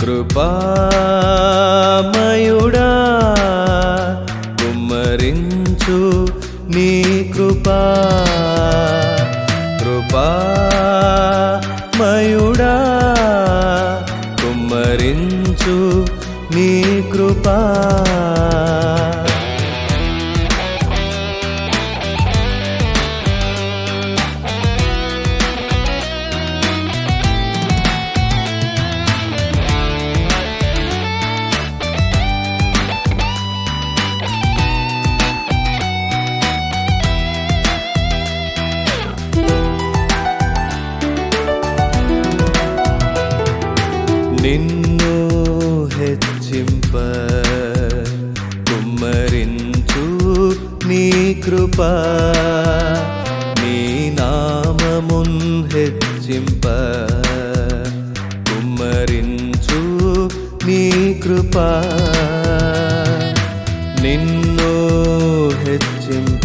కృపామయుడా కుమ్మరించు నీ కృపా కృపామయుడా కుమ్మరించు నీ కృపా నిన్ను హెచ్చింప కుమ్మరించు నీ కృపా నీ నామమున్ హెచ్చింప కుమ్మరించు నీ కృపా నిన్ను హెచ్చింప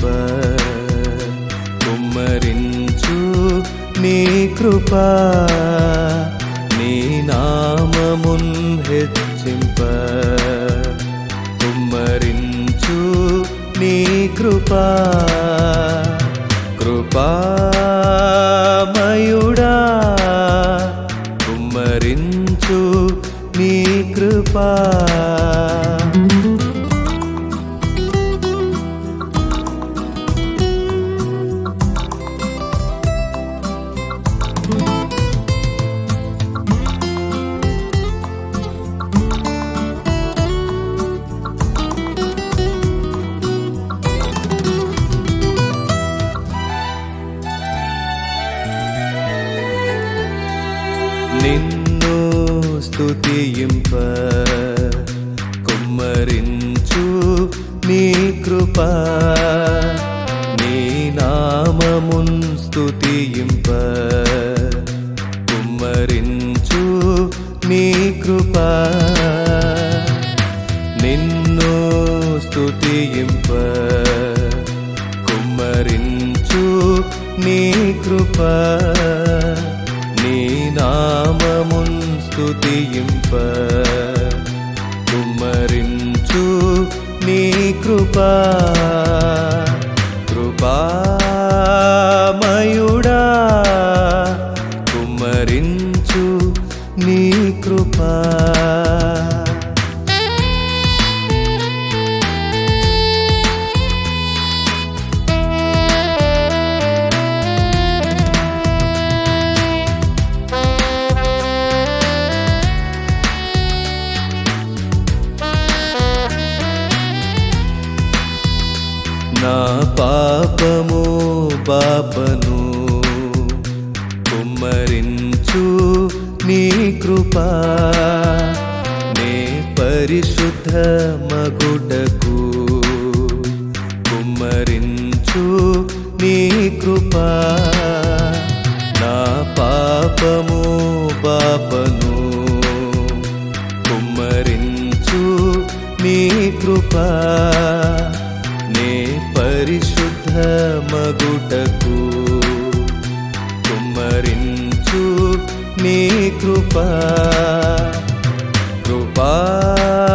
కుమ్మరించు నీ కృపా నీ నామమున్ హెచ్చింప కుమ్మరించు నీ కృపా కృపామయుడా కుమ్మరించు నీ కృపా నిన్ను స్తుతింప కుమ్మరించు నీ కృపా నీ నామమున్ స్తుతింప కుమ్మరించు నీ కృపా నిన్ను స్తుతింప కుమ్మరించు నీ కృపా నీ నామమున్ స్తుతింప కుమ్మరించు నీ కృపా కృపామయుడా కుమ్మరించు నీ కృపా నా పాపము పాపను కుమ్మరించు నీ కృపా నే పరిశుద్ధ మగుటకు కుమ్మరించు నీ కృపా నా పాపము పాపను కుమ్మరించు నీ కృపా నే పరిశుద్ధ మగుటకు కుమ్మరించు నీ కృపా కృపామయుడా